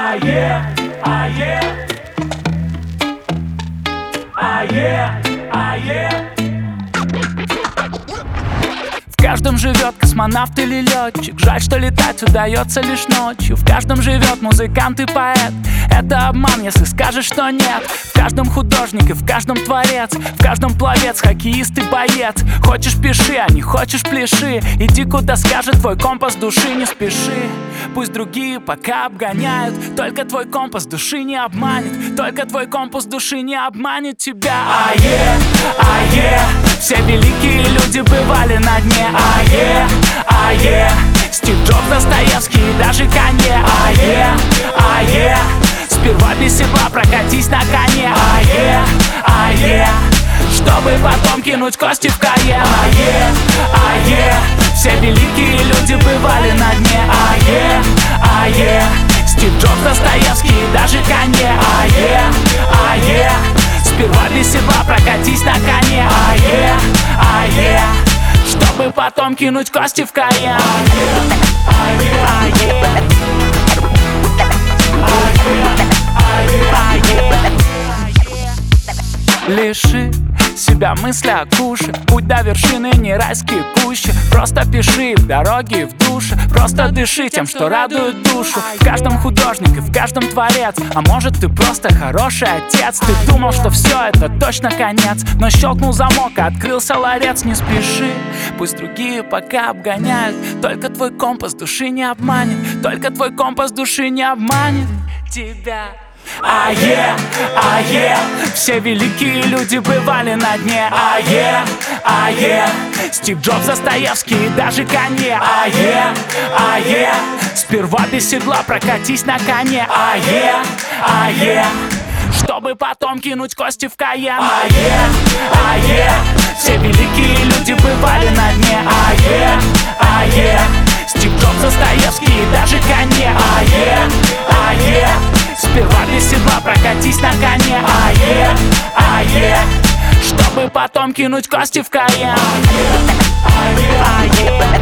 Ае, ае, ае, ае. В каждом живет космонавт или летчик. Жаль, что летать удается лишь ночью. В каждом живет музыкант и поэт. Это обман, если скажешь, что нет. В каждом художник и в каждом творец. В каждом пловец, хоккеист и боец. Хочешь — пиши, а не хочешь — пляши. Иди куда скажет твой компас души, не спеши. Пусть другие пока обгоняют, только твой компас души не обманет. Только твой компас души не обманет тебя. Ае, ае, все великие люди бывали на дне. Ае, ае, Стив Джобс, Достоевский и даже Канье. Ае, ае, сперва без седла прокатись на коне. Ае, ае, чтобы потом кинуть кости в Каен. Ае, ае, все великие люди бывали на дне. Ае, ае, Стив Джобс, Достоевский и даже Канье. Ае, ае, сперва без седла прокатись на коне. Ае, ае, чтобы потом кинуть кости в Каен. Лиши себя мысли о куше. Путь до вершины не райские кущи. Просто пиши в дороге и в душе. Просто дыши тем, что радует душу. В каждом художник и в каждом творец. А может, ты просто хороший отец. Ты думал, что все это точно конец, но щелкнул замок и открылся ларец. Не спеши, пусть другие пока обгоняют. Только твой компас души не обманет. Только твой компас души не обманет тебя. Ае, ае, все великие люди бывали на дне. Ае, ае, Стив Джобс, Достоевский и даже Канье. Ае, ае, сперва без седла прокатись на коне. Ае, ае, чтобы потом кинуть кости в Каен. Ае, ае, все великие люди бывали на дне. Ае, ае, Стив Джобс, Достоевский и даже Канье. Ае, ае, сперва без седла прокатись на коне. Ае, ае, чтобы потом кинуть кости в Каен. Ае, ае.